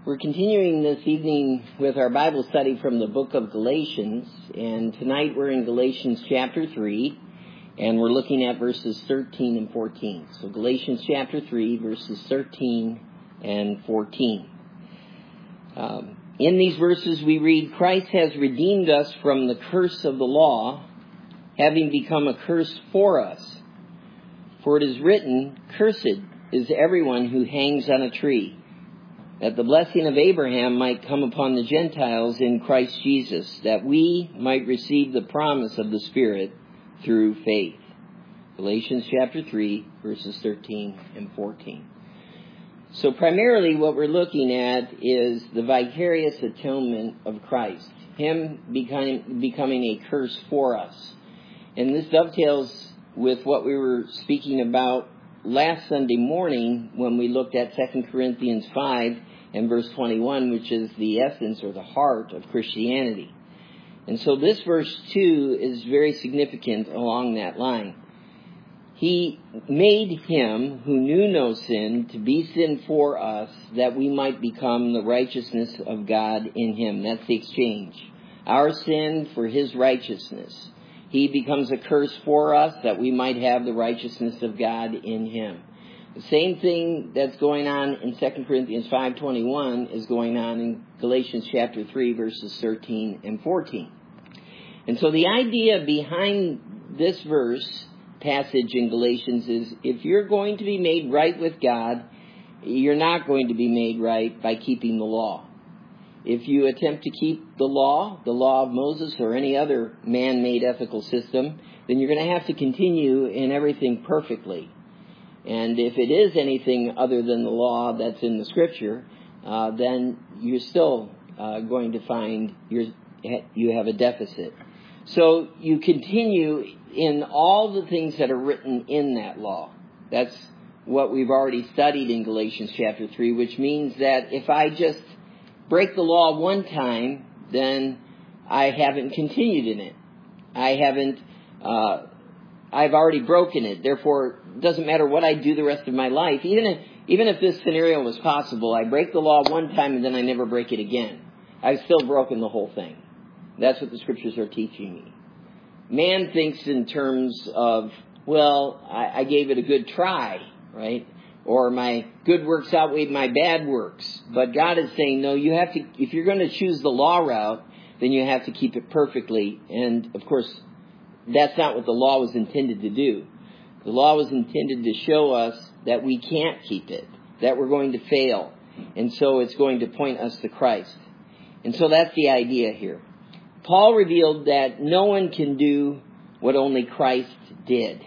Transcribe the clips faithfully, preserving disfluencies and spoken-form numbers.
We're continuing this evening with our Bible study from the book of Galatians, and tonight we're in Galatians chapter three, and we're looking at verses thirteen and fourteen. So Galatians chapter three, verses thirteen and fourteen. Um, in these verses we read, Christ has redeemed us from the curse of the law, having become a curse for us. For it is written, Cursed is everyone who hangs on a tree, that the blessing of Abraham might come upon the Gentiles in Christ Jesus, that we might receive the promise of the Spirit through faith. Galatians chapter three, verses thirteen and fourteen. So primarily what we're looking at is the vicarious atonement of Christ, Him becoming, becoming a curse for us. And this dovetails with what we were speaking about last Sunday morning when we looked at Second Corinthians five and verse twenty-one, which is the essence or the heart of Christianity. And so this verse too is very significant along that line. He made Him who knew no sin to be sin for us, that we might become the righteousness of God in Him. That's the exchange. Our sin for His righteousness. He becomes a curse for us, that we might have the righteousness of God in Him. The same thing that's going on in Second Corinthians five twenty-one is going on in Galatians chapter three, verses thirteen and fourteen. And so the idea behind this verse passage in Galatians is, if you're going to be made right with God, you're not going to be made right by keeping the law. If you attempt to keep the law, the law of Moses or any other man-made ethical system, then you're going to have to continue in everything perfectly. And if it is anything other than the law that's in the Scripture, uh, then you're still uh, going to find you're, you have a deficit. So you continue in all the things that are written in that law. That's what we've already studied in Galatians chapter three, which means that if I just break the law one time, then I haven't continued in it. I haven't, uh, I've already broken it. Therefore, it doesn't matter what I do the rest of my life. Even if, even if this scenario was possible, I break the law one time and then I never break it again. I've still broken the whole thing. That's what the Scriptures are teaching me. Man thinks in terms of, well, I, I gave it a good try, right? Or my good works outweighed my bad works. But God is saying, no, you have to, if you're going to choose the law route, then you have to keep it perfectly. And, of course, that's not what the law was intended to do. The law was intended to show us that we can't keep it, that we're going to fail. And so it's going to point us to Christ. And so that's the idea here. Paul revealed that no one can do what only Christ did.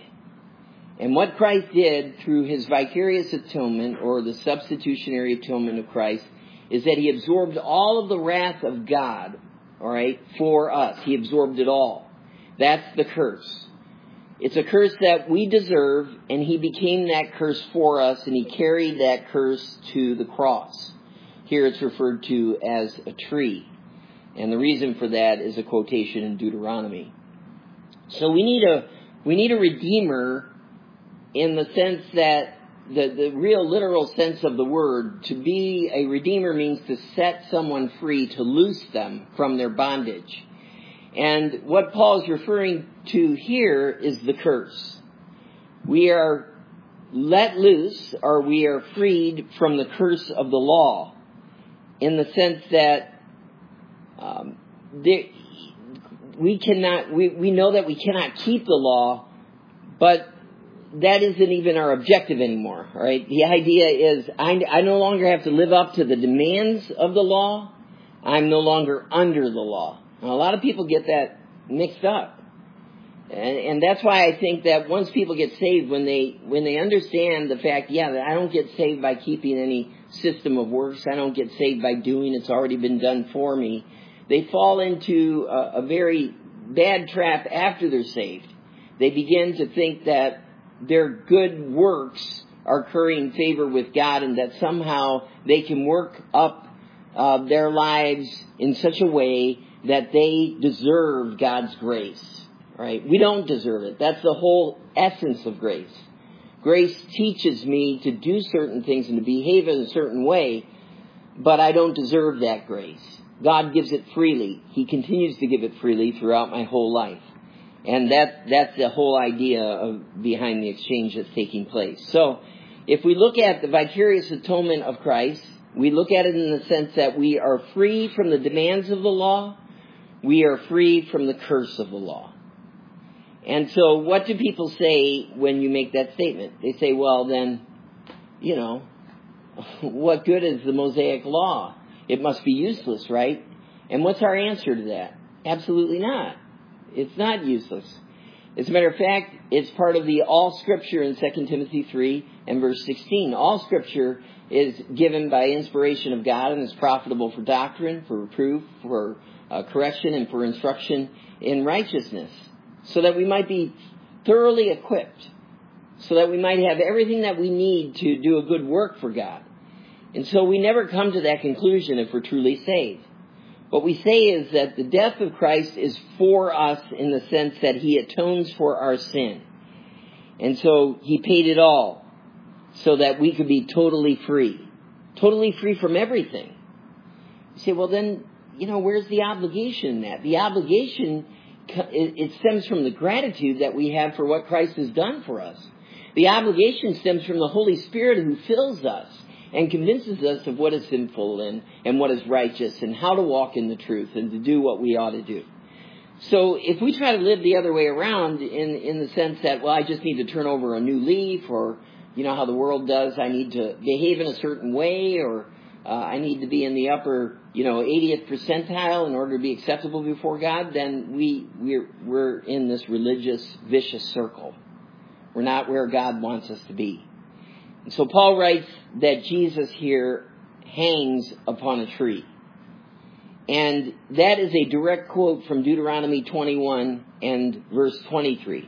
And what Christ did through His vicarious atonement, or the substitutionary atonement of Christ, is that He absorbed all of the wrath of God, all right, for us. He absorbed it all. That's the curse. It's a curse that we deserve, and He became that curse for us, and He carried that curse to the cross. Here it's referred to as a tree. And the reason for that is a quotation in Deuteronomy. So we need a we need a redeemer in the sense that the, the real literal sense of the word. To be a redeemer means to set someone free, to loose them from their bondage. And what Paul is referring to here is the curse. We are let loose, or we are freed from the curse of the law, in the sense that um, there, we cannot. We, we know that we cannot keep the law, but that isn't even our objective anymore, right? The idea is I, I no longer have to live up to the demands of the law. I'm no longer under the law. Now, a lot of people get that mixed up. And, and that's why I think that once people get saved, when they when they understand the fact, yeah, that I don't get saved by keeping any system of works. I don't get saved by doing it's already been done for me. They fall into a, a very bad trap after they're saved. They begin to think that their good works are currying favor with God, and that somehow they can work up uh, their lives in such a way that they deserve God's grace. Right? We don't deserve it. That's the whole essence of grace. Grace teaches me to do certain things and to behave in a certain way, but I don't deserve that grace. God gives it freely. He continues to give it freely throughout my whole life. And that that's the whole idea of behind the exchange that's taking place. So, if we look at the vicarious atonement of Christ, we look at it in the sense that we are free from the demands of the law. We are free from the curse of the law. And so what do people say when you make that statement? They say, well, then, you know, what good is the Mosaic law? It must be useless, right? And what's our answer to that? Absolutely not. It's not useless. As a matter of fact, it's part of the all Scripture in Second Timothy three and verse sixteen. All Scripture is given by inspiration of God and is profitable for doctrine, for reproof, for uh, correction, and for instruction in righteousness, so that we might be thoroughly equipped, so that we might have everything that we need to do a good work for God. And so we never come to that conclusion if we're truly saved. What we say is that the death of Christ is for us in the sense that He atones for our sin. And so He paid it all so that we could be totally free. Totally free from everything. You say, well then, you know, where's the obligation in that? The obligation, it stems from the gratitude that we have for what Christ has done for us. The obligation stems from the Holy Spirit who fills us and convinces us of what is sinful and, and what is righteous and how to walk in the truth and to do what we ought to do. So if we try to live the other way around in, in the sense that, well, I just need to turn over a new leaf, or, you know, how the world does, I need to behave in a certain way, or uh, I need to be in the upper, you know, eightieth percentile in order to be acceptable before God, then we, we're, we're in this religious vicious circle. We're not where God wants us to be. And so Paul writes that Jesus here hangs upon a tree. And that is a direct quote from Deuteronomy twenty-one and verse twenty-three.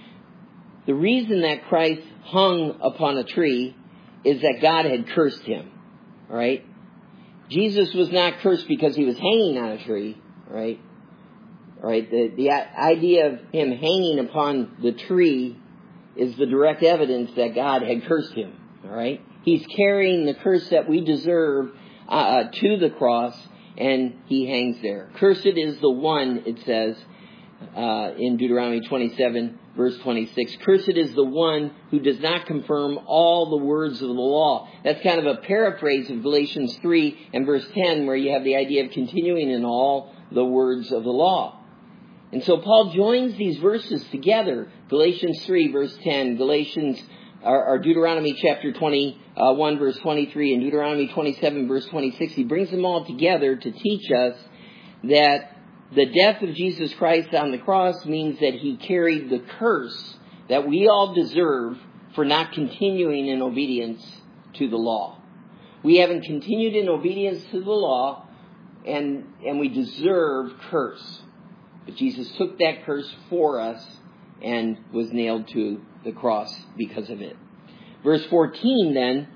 The reason that Christ hung upon a tree is that God had cursed him. All right? Jesus was not cursed because he was hanging on a tree. All right? All right? The, the idea of him hanging upon the tree is the direct evidence that God had cursed him. All right? He's carrying the curse that we deserve uh, to the cross, and he hangs there. Cursed is the one, it says uh, in Deuteronomy twenty-seven, verse twenty-six. Cursed is the one who does not confirm all the words of the law. That's kind of a paraphrase of Galatians three and verse ten, where you have the idea of continuing in all the words of the law. And so Paul joins these verses together. Galatians three, verse ten, Galatians Or, or Deuteronomy chapter twenty-one, verse twenty-three, and Deuteronomy twenty-seven, verse twenty-six. He brings them all together to teach us that the death of Jesus Christ on the cross means that he carried the curse that we all deserve for not continuing in obedience to the law. We haven't continued in obedience to the law, and, and we deserve curse. But Jesus took that curse for us and was nailed to the cross because of it. Verse fourteen then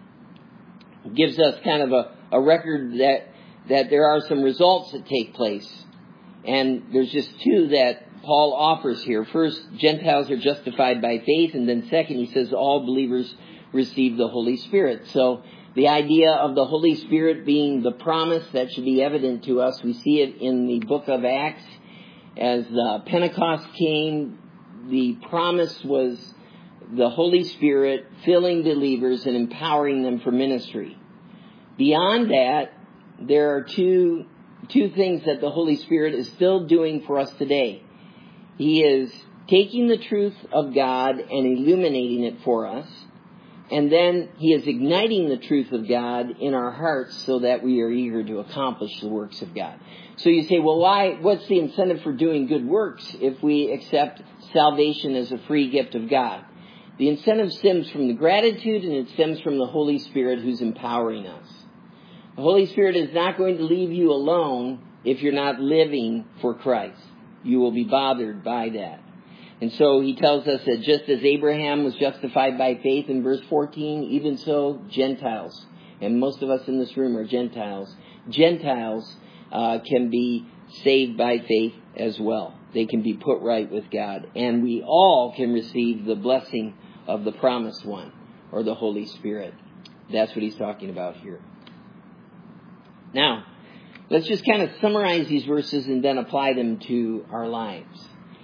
gives us kind of a, a record that, that there are some results that take place. And there's just two that Paul offers here. First, Gentiles are justified by faith. And then second, he says all believers receive the Holy Spirit. So the idea of the Holy Spirit being the promise that should be evident to us, we see it in the book of Acts. As uh, Pentecost came, the promise was the Holy Spirit filling believers and empowering them for ministry. Beyond that, there are two two things that the Holy Spirit is still doing for us today. He is taking the truth of God and illuminating it for us, and then he is igniting the truth of God in our hearts so that we are eager to accomplish the works of God. So you say, well, why? What's the incentive for doing good works if we accept salvation as a free gift of God? The incentive stems from the gratitude, and it stems from the Holy Spirit who's empowering us. The Holy Spirit is not going to leave you alone if you're not living for Christ. You will be bothered by that. And so he tells us that just as Abraham was justified by faith in verse fourteen, even so Gentiles, and most of us in this room are Gentiles, Gentiles uh, can be saved by faith as well. They can be put right with God. And we all can receive the blessing of the promised one, or the Holy Spirit. That's what he's talking about here. Now, let's just kind of summarize these verses and then apply them to our lives.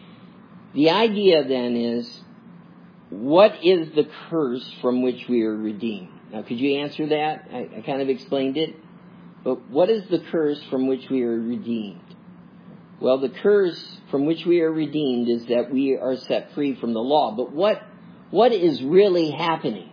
The idea then is, what is the curse from which we are redeemed? Now, could you answer that? I, I kind of explained it. But what is the curse from which we are redeemed? Well, the curse from which we are redeemed is that we are set free from the law. But what what is really happening?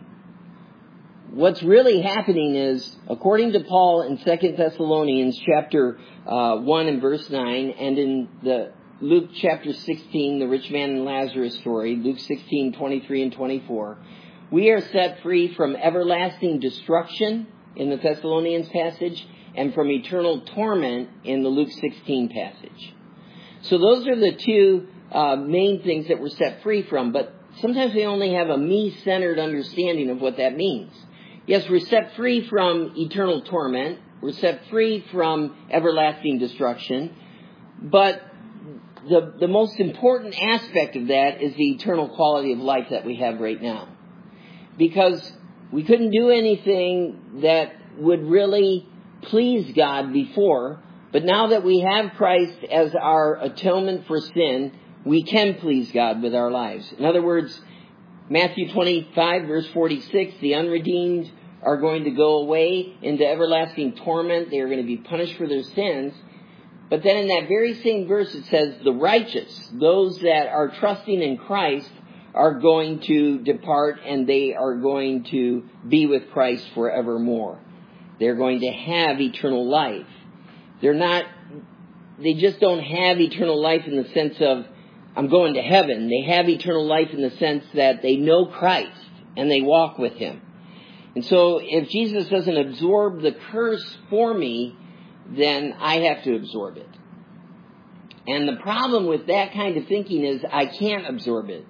What's really happening is, according to Paul in Second Thessalonians chapter uh, one and verse nine, and in the Luke chapter sixteen, the rich man and Lazarus story, Luke sixteen, twenty-three and twenty-four, we are set free from everlasting destruction in the Thessalonians passage and from eternal torment in the Luke sixteen passage. So those are the two uh, main things that we're set free from, but sometimes we only have a me-centered understanding of what that means. Yes, we're set free from eternal torment. We're set free from everlasting destruction. But the, the most important aspect of that is the eternal quality of life that we have right now. Because we couldn't do anything that would really please God before. But now that we have Christ as our atonement for sin, we can please God with our lives. In other words, Matthew twenty-five, verse forty-six, the unredeemed are going to go away into everlasting torment. They are going to be punished for their sins. But then in that very same verse it says the righteous, those that are trusting in Christ, are going to depart and they are going to be with Christ forevermore. They're going to have eternal life. They're not, they just don't have eternal life in the sense of, I'm going to heaven. They have eternal life in the sense that they know Christ and they walk with Him. And so if Jesus doesn't absorb the curse for me, then I have to absorb it. And the problem with that kind of thinking is I can't absorb it.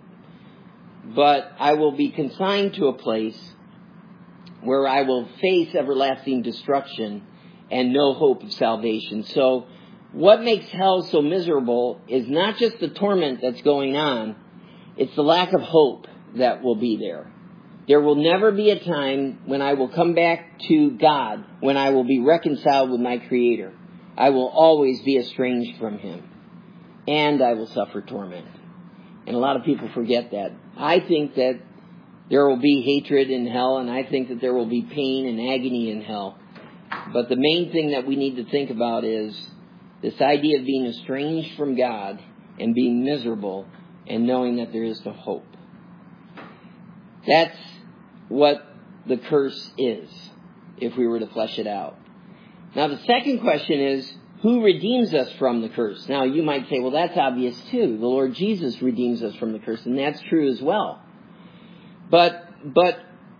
But I will be consigned to a place where I will face everlasting destruction and no hope of salvation. So what makes hell so miserable is not just the torment that's going on, it's the lack of hope that will be there. There will never be a time when I will come back to God, when I will be reconciled with my Creator. I will always be estranged from Him, and I will suffer torment. And a lot of people forget that. I think that there will be hatred in hell, and I think that there will be pain and agony in hell. But the main thing that we need to think about is this idea of being estranged from God and being miserable and knowing that there is no hope. That's what the curse is, if we were to flesh it out. Now, the second question is, who redeems us from the curse? Now, you might say, well, that's obvious too. The Lord Jesus redeems us from the curse, and that's true as well. But, but,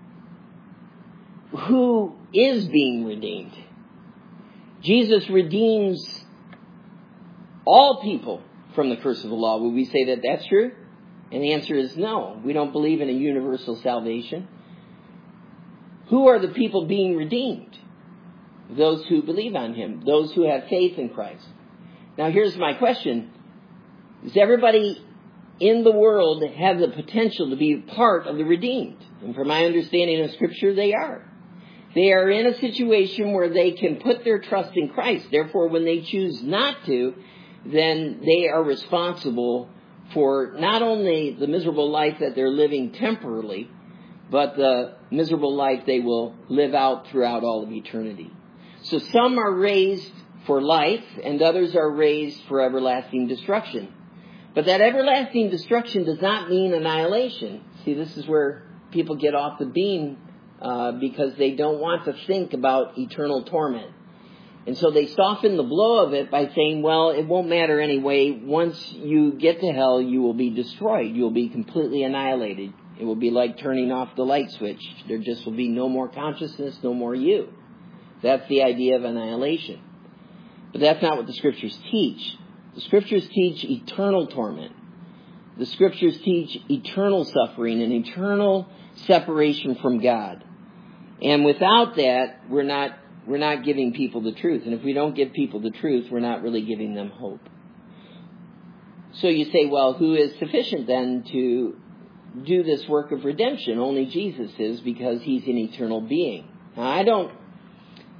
who is being redeemed? Jesus redeems all people from the curse of the law. Would we say that that's true? And the answer is no. We don't believe in a universal salvation. Who are the people being redeemed? Those who believe on Him. Those who have faith in Christ. Now here's my question. Does everybody in the world have the potential to be part of the redeemed? And from my understanding of Scripture, they are. They are in a situation where they can put their trust in Christ. Therefore, when they choose not to, then they are responsible for not only the miserable life that they're living temporarily, but the miserable life they will live out throughout all of eternity. So some are raised for life, and others are raised for everlasting destruction. But that everlasting destruction does not mean annihilation. See, this is where people get off the beam uh, because they don't want to think about eternal torment. And so they soften the blow of it by saying, well, it won't matter anyway. Once you get to hell, you will be destroyed. You will be completely annihilated. It will be like turning off the light switch. There just will be no more consciousness, no more you. That's the idea of annihilation. But that's not what the Scriptures teach. The Scriptures teach eternal torment. The Scriptures teach eternal suffering and eternal separation from God. And without that, we're not we're not giving people the truth. And if we don't give people the truth, we're not really giving them hope. So you say, well, who is sufficient then to do this work of redemption? Only Jesus is, because He's an eternal being. Now, I don't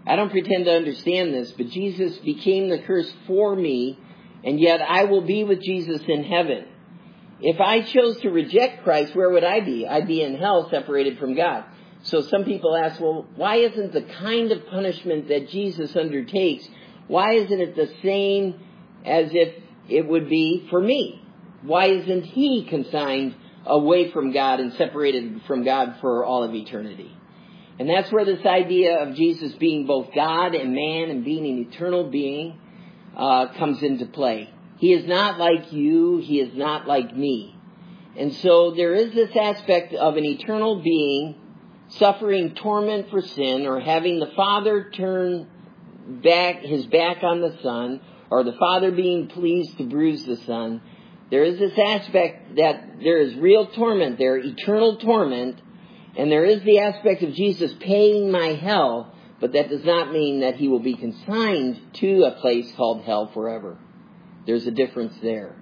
I don't pretend to understand this, but Jesus became the curse for me, and yet I will be with Jesus in heaven. If I chose to reject Christ, where would I be? I'd be in hell, separated from God. So some people ask, well, why isn't the kind of punishment that Jesus undertakes, why isn't it the same as if it would be for me? Why isn't he consigned away from God and separated from God for all of eternity? And that's where this idea of Jesus being both God and man and being an eternal being uh, comes into play. He is not like you. He is not like me. And so there is this aspect of an eternal being suffering torment for sin, or having the Father turn back his back on the Son, or the Father being pleased to bruise the Son. There is this aspect that there is real torment there, eternal torment, and there is the aspect of Jesus paying my hell, but that does not mean that he will be consigned to a place called hell forever. There's a difference there.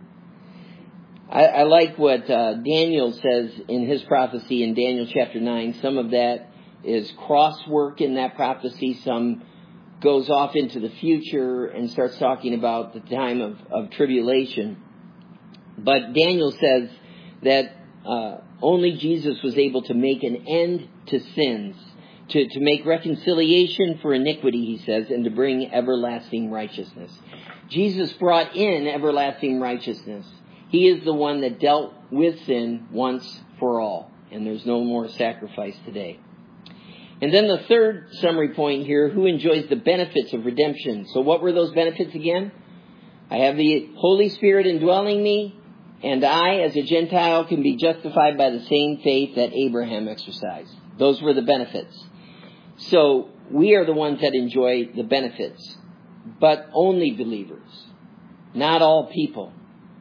I, I like what uh, Daniel says in his prophecy in Daniel chapter nine. Some of that is crosswork in that prophecy. Some goes off into the future and starts talking about the time of, of tribulation. But Daniel says that uh, only Jesus was able to make an end to sins, to, to make reconciliation for iniquity, he says, and to bring everlasting righteousness. Jesus brought in everlasting righteousness. He is the one that dealt with sin once for all, and there's no more sacrifice today. And then the third summary point here, who enjoys the benefits of redemption? So what were those benefits again? I have the Holy Spirit indwelling me, and I, as a Gentile, can be justified by the same faith that Abraham exercised. Those were the benefits. So we are the ones that enjoy the benefits, but only believers, not all people.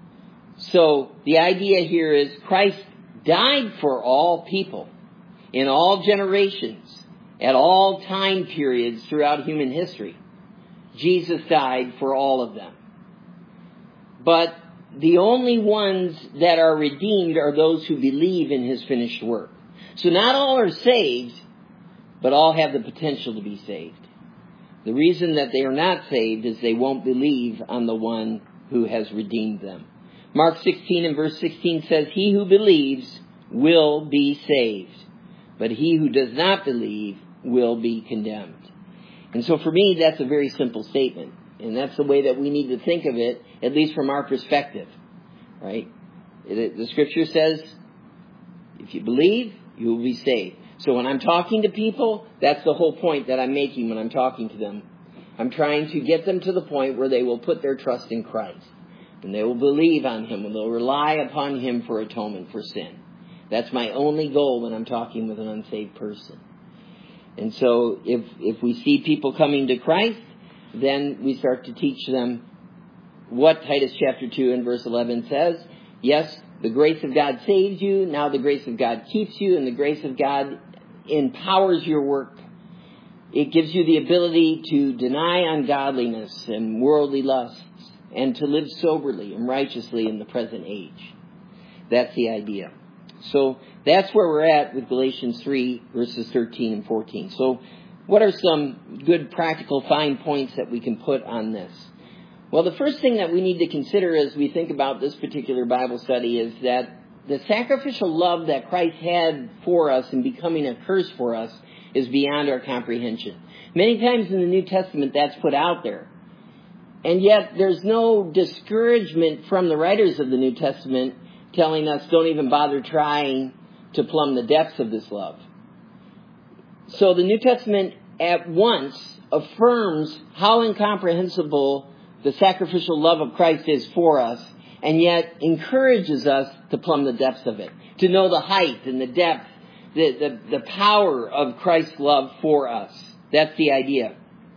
So the idea here is Christ died for all people, in all generations, at all time periods throughout human history. Jesus died for all of them. But the only ones that are redeemed are those who believe in his finished work. So not all are saved, but all have the potential to be saved. The reason that they are not saved is they won't believe on the one who has redeemed them. Mark sixteen and verse sixteen says, "He who believes will be saved, but he who does not believe will be condemned." And so for me, that's a very simple statement. And that's the way that we need to think of it, at least from our perspective, right? The scripture says, if you believe, you will be saved. So when I'm talking to people, that's the whole point that I'm making when I'm talking to them. I'm trying to get them to the point where they will put their trust in Christ. And they will believe on him, and they'll rely upon him for atonement for sin. That's my only goal when I'm talking with an unsaved person. And so if if we see people coming to Christ, then we start to teach them what Titus chapter two and verse eleven says. Yes, the grace of God saves you. Now the grace of God keeps you, and the grace of God empowers your work. It gives you the ability to deny ungodliness and worldly lusts and to live soberly and righteously in the present age. That's the idea. So that's where we're at with Galatians three, verses thirteen and fourteen. So what are some good practical fine points that we can put on this? Well, the first thing that we need to consider as we think about this particular Bible study is that the sacrificial love that Christ had for us in becoming a curse for us is beyond our comprehension. Many times in the New Testament that's put out there. And yet there's no discouragement from the writers of the New Testament telling us don't even bother trying to plumb the depths of this love. So the New Testament at once affirms how incomprehensible the sacrificial love of Christ is for us, and yet encourages us to plumb the depths of it, to know the height and the depth, the, the, the power of Christ's love for us. That's the idea.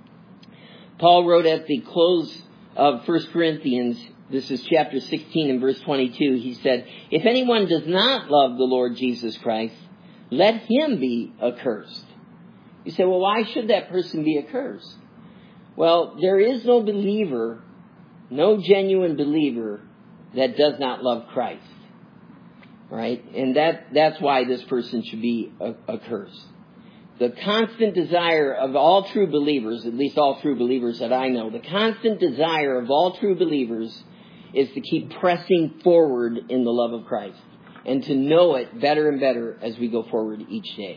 Paul wrote at the close of First Corinthians, this is chapter sixteen and verse twenty-two, he said, "If anyone does not love the Lord Jesus Christ, let him be accursed." You say, well, why should that person be accursed? Well, there is no believer, no genuine believer that does not love Christ. Right? And that that's why this person should be accursed. the constant desire of all true believers, at least all true believers that I know, the constant desire of all true believers is to keep pressing forward in the love of Christ and to know it better and better as we go forward each day.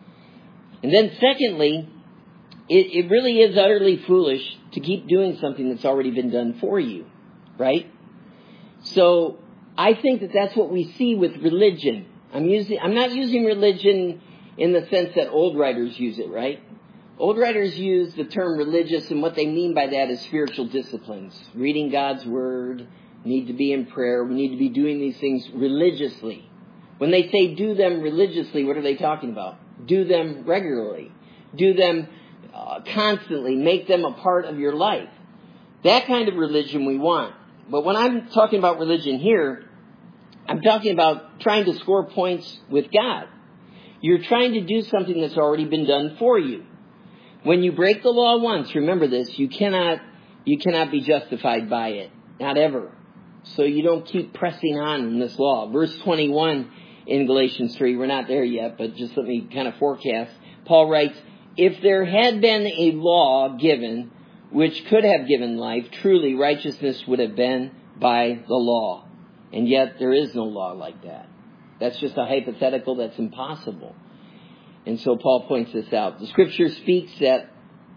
And then secondly, it, it really is utterly foolish to keep doing something that's already been done for you, right? So I think that that's what we see with religion. I'm using, I'm not using religion in the sense that old writers use it, right? Old writers use the term religious, and what they mean by that is spiritual disciplines. Reading God's Word, need to be in prayer, we need to be doing these things religiously. When they say do them religiously, what are they talking about? Do them regularly. Do them uh, constantly. Make them a part of your life. That kind of religion we want. But when I'm talking about religion here, I'm talking about trying to score points with God. You're trying to do something that's already been done for you. When you break the law once, remember this, you cannot, you cannot be justified by it. Not ever. So you don't keep pressing on in this law. Verse twenty-one in Galatians three, we're not there yet, but just let me kind of forecast. Paul writes, if there had been a law given which could have given life, truly righteousness would have been by the law. And yet there is no law like that. That's just a hypothetical that's impossible. And so Paul points this out. The Scripture speaks that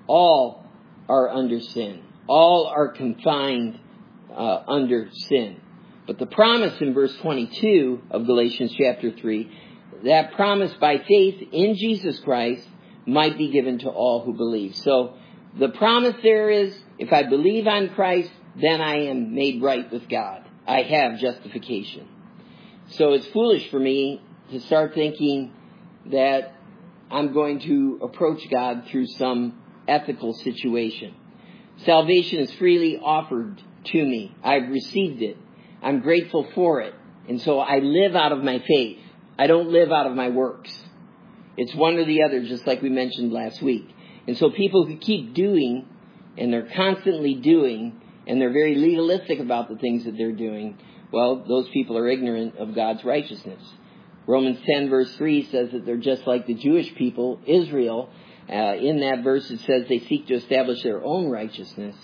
all are under sin. All are confined uh, under sin. But the promise in verse twenty-two of Galatians chapter three, that promise by faith in Jesus Christ might be given to all who believe. So the promise there is, if I believe on Christ, then I am made right with God. I have justification. So it's foolish for me to start thinking that I'm going to approach God through some ethical situation. Salvation is freely offered to me. I've received it. I'm grateful for it. And so I live out of my faith. I don't live out of my works. It's one or the other, just like we mentioned last week. And so people who keep doing, and they're constantly doing, and they're very legalistic about the things that they're doing, well, those people are ignorant of God's righteousness. Romans ten verse three says that they're just like the Jewish people, Israel. Uh, in that verse it says they seek to establish their own righteousness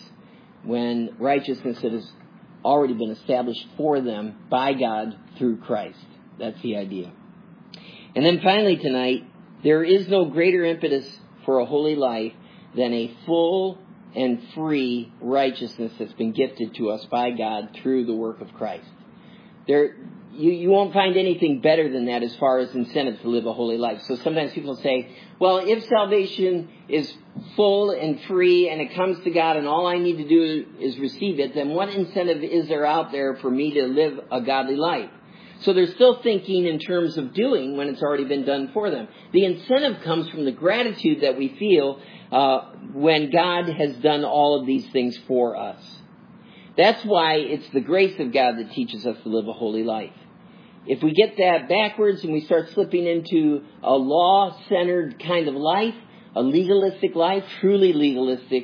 when righteousness that has already been established for them by God through Christ. That's the idea. And then finally tonight, there is no greater impetus for a holy life than a full and free righteousness that's been gifted to us by God through the work of Christ. There, you, you won't find anything better than that as far as incentives to live a holy life. So sometimes people say, well, if salvation is full and free and it comes to God and all I need to do is receive it, then what incentive is there out there for me to live a godly life? So they're still thinking in terms of doing when it's already been done for them. The incentive comes from the gratitude that we feel uh, when God has done all of these things for us. That's why it's the grace of God that teaches us to live a holy life. If we get that backwards and we start slipping into a law-centered kind of life, a legalistic life, truly legalistic,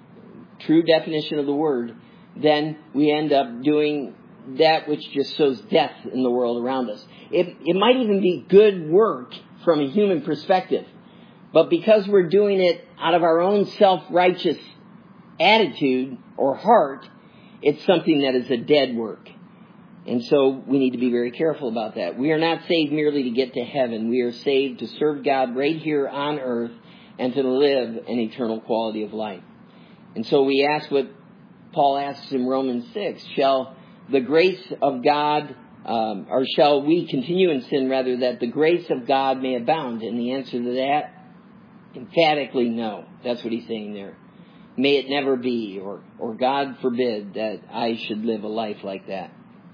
true definition of the word, then we end up doing that which just sows death in the world around us. It, it might even be good work from a human perspective. But because we're doing it out of our own self-righteous attitude or heart, it's something that is a dead work. And so we need to be very careful about that. We are not saved merely to get to heaven. We are saved to serve God right here on earth and to live an eternal quality of life. And so we ask what Paul asks in Romans six. Shall the grace of God, um, or shall we continue in sin rather that the grace of God may abound? And the answer to that, emphatically no. That's what he's saying there. May it never be, or, or God forbid that I should live a life like that.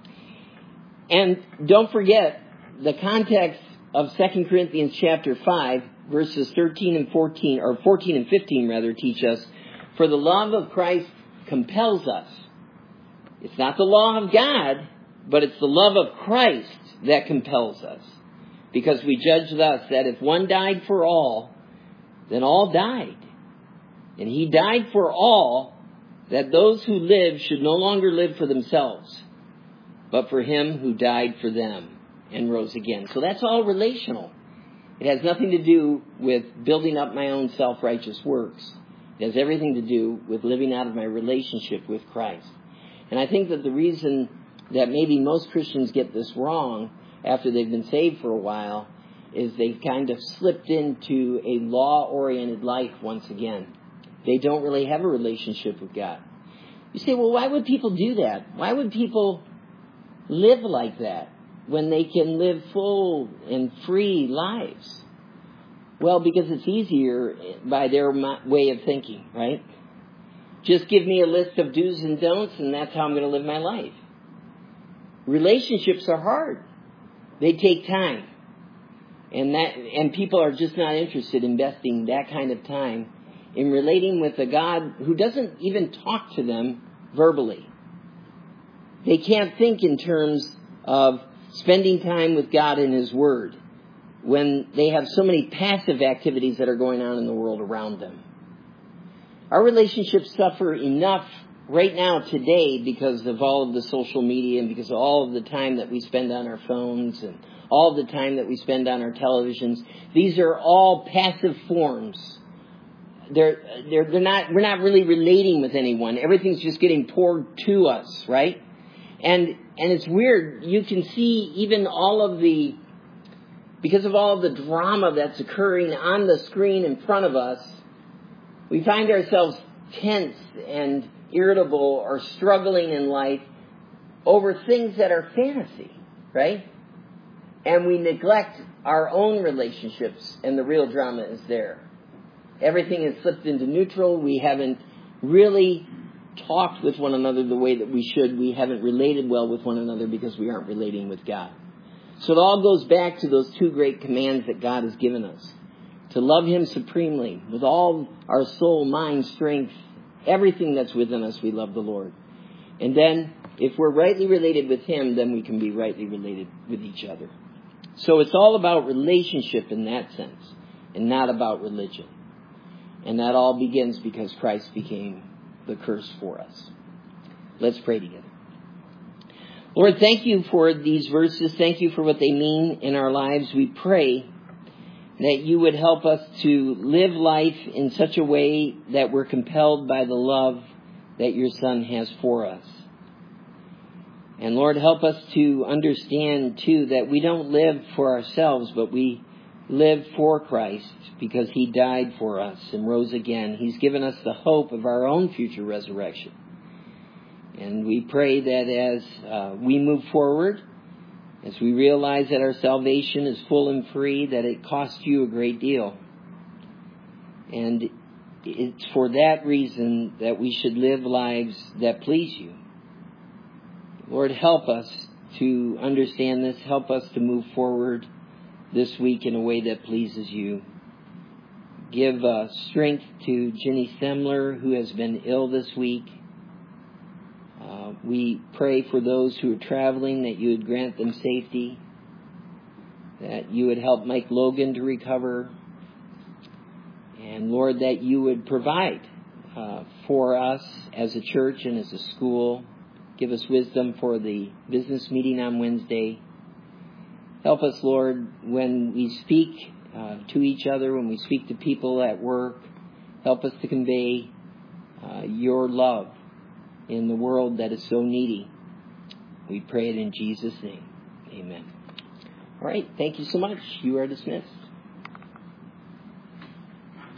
And don't forget, the context of Second Corinthians chapter five, verses thirteen and fourteen, or fourteen and fifteen rather, teach us, for the love of Christ compels us. It's not the law of God, but it's the love of Christ that compels us. Because we judge thus that if one died for all, then all died. And he died for all, that those who live should no longer live for themselves, but for him who died for them and rose again. So that's all relational. It has nothing to do with building up my own self-righteous works. It has everything to do with living out of my relationship with Christ. And I think that the reason that maybe most Christians get this wrong after they've been saved for a while is they've kind of slipped into a law-oriented life once again. They don't really have a relationship with God. You say, well, why would people do that? Why would people live like that when they can live full and free lives? Well, because it's easier by their way of thinking, right? Just give me a list of do's and don'ts, and that's how I'm going to live my life. Relationships are hard. They take time. And that, and people are just not interested in investing that kind of time in relating with a God who doesn't even talk to them verbally. They can't think in terms of spending time with God in His Word when they have so many passive activities that are going on in the world around them. Our relationships suffer enough right now today because of all of the social media and because of all of the time that we spend on our phones and all of the time that we spend on our televisions. These are all passive forms. They're, they're, they're not, we're not really relating with anyone. Everything's just getting poured to us, right? And, and it's weird. You can see even all of the, because of all of the drama that's occurring on the screen in front of us, we find ourselves tense and irritable or struggling in life over things that are fantasy, right? And we neglect our own relationships, and the real drama is there. Everything is slipped into neutral. We haven't really talked with one another the way that we should. We haven't related well with one another because we aren't relating with God. So it all goes back to those two great commands that God has given us. To love Him supremely with all our soul, mind, strength, everything that's within us, we love the Lord. And then, if we're rightly related with Him, then we can be rightly related with each other. So it's all about relationship in that sense, and not about religion. And that all begins because Christ became the curse for us. Let's pray together. Lord, thank You for these verses. Thank You for what they mean in our lives. We pray that You would help us to live life in such a way that we're compelled by the love that Your Son has for us. And Lord, help us to understand, too, that we don't live for ourselves, but we live for Christ because He died for us and rose again. He's given us the hope of our own future resurrection. And we pray that as uh, we move forward, as we realize that our salvation is full and free, that it costs You a great deal. And it's for that reason that we should live lives that please You. Lord, help us to understand this. Help us to move forward this week in a way that pleases You. Give uh, strength to Jenny Semler, who has been ill this week. Uh, we pray for those who are traveling, that You would grant them safety, that You would help Mike Logan to recover, and Lord, that You would provide uh, for us as a church and as a school. Give us wisdom for the business meeting on Wednesday. Help us, Lord, when we speak uh, to each other, when we speak to people at work. Help us to convey uh, Your love in the world that is so needy. We pray it in Jesus' name. Amen. All right. Thank you so much. You are dismissed.